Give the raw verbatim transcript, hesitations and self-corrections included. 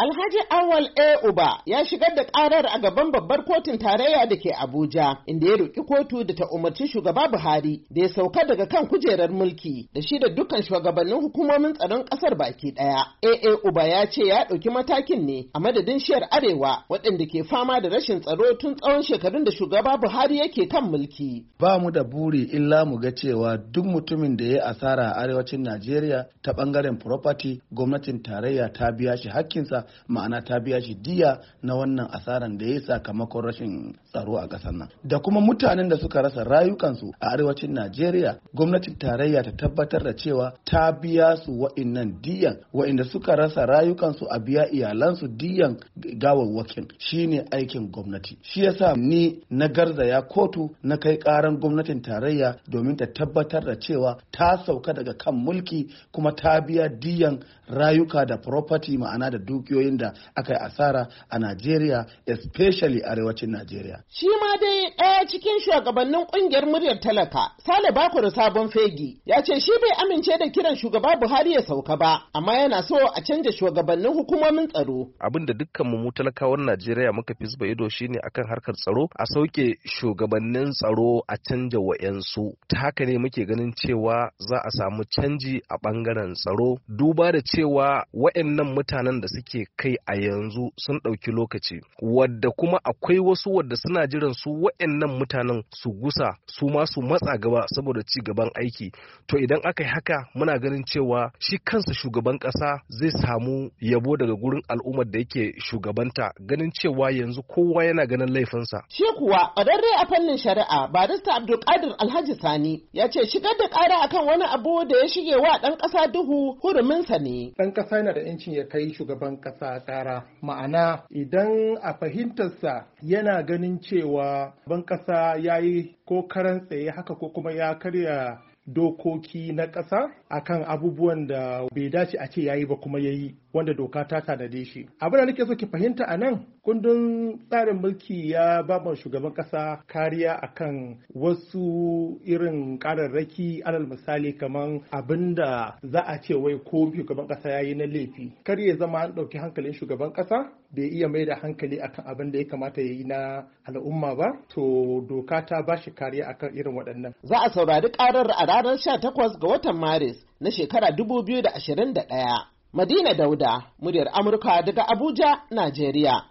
Alhaji Awal A. Uba ya shigar da ƙarar a gaban babbar kotun tarayya da ke Abuja, inda ya roƙi kotu da ta umarci shugaba Buhari da ya sauka daga kan kujerar mulki da shi da dukkan shugabannin hukumomin tsaron ƙasar baki ɗaya. A A. Uba ya ce ya ɗauki matakin ne a madadin shiyar Arewa waɗanda ke fama da rashin tsaro tun tsawon shekarun da shugaba Buhari yake kan mulki. Ba mu da buri illa mu ga cewa duk mutumin da ya asara a arewacin Najeriya ta ɓangaren property, gwamnatin tarayya ta biya shi hakkinsa, ma'ana ta biya shi diya na wannan asaran da ya sakamakon rashin tsaro a ƙasar nan. Da kuma mutanen da suka rasa rayukansu a arewacin Najeriya, gwamnatin tarayya ta tabbatar da cewa ta biya su wa'innan diyan, wa'inda suka rasa rayukansu a biya iyalansu diyan gawawwakin, shine aikin gwamnati. Shi yasa ni na garzaya kotu na kai ƙaran gwamnatin tarayya domin ta tabbatar da cewa ta sauka daga kan mulki kuma ta biya diyan rayuka da property, ma'ana da dukiyoyin da aka yi asara a Najeriya, especially arewacin Najeriya. Shi ma dai ɗaya cikin shugabannin ƙungiyar muryar talaka, Sale Bakuru Sabon Fegi, ya ce shi bai amince da kiran shugaba Buhari ya sauka ba, amma yana so a canja shugabannin hukumomin tsaro. Abin da dukkan mu talakawan Najeriya muka fi zuba ido shine akan harkar tsaro, a sauke shugabannin tsaro a canja wa'yansu. Ta haka ne muke ganin cewa za a samu canji a ɓangaren tsaro, duba da cewa wa'yannan mutanen da suke kai a yanzu sun ɗauki lokaci, wadda kuma akwai wasu wadda suna jiran su wa'yannan mutanen su gusa su ma su matsa gaba saboda ci gaban aiki. To idan aka yi haka muna ganin cewa shi kansa shugaban ƙasa zai samu yabo daga gurin al'ummar da yake shugabanta, ganin cewa yanzu kowa yana ganin laifinsa. Shi kuwa ƙwararre a fannin shari'a barista Abdulkadir Alhaji Sani ya ce shigar da ƙara akan wani abu da ya shige wa ɗan ƙasa duhu huruminsa ne. Ɗan ƙasa yana da 'yancin ya kai shugaban ƙasa ƙara, ma'ana idan a fahimtarsa yana ganin cewa ban ƙasa ya yi ko karan tsaye haka ko kuma ya karya dokoki na ƙasa akan abubuwan da bai dace a ce yayi ba kuma yayi, wanda doka ta tanade shi. Abin da nake so ki fahimta a nan, kundin tsarin mulki ya ba mu shugaban ƙasa kariya akan wasu irin ƙararraki, alal misali kaman abin da za a ce wai ko shugaban ƙasa yayi na laifi, kar ya zama an ɗauki hankalin shugaban ƙasa bai iya mai da hankali akan abin da ya kamata ya yi na al'umma ba, to doka ta ba shi kariya akan irin waɗannan. Za a saurari ƙarar a ranar sha takwas ga watan Maris na shekara dubu biyu da ashirin da ɗaya. Madina Dauda, muryar Amurka daga Abuja, Najeriya.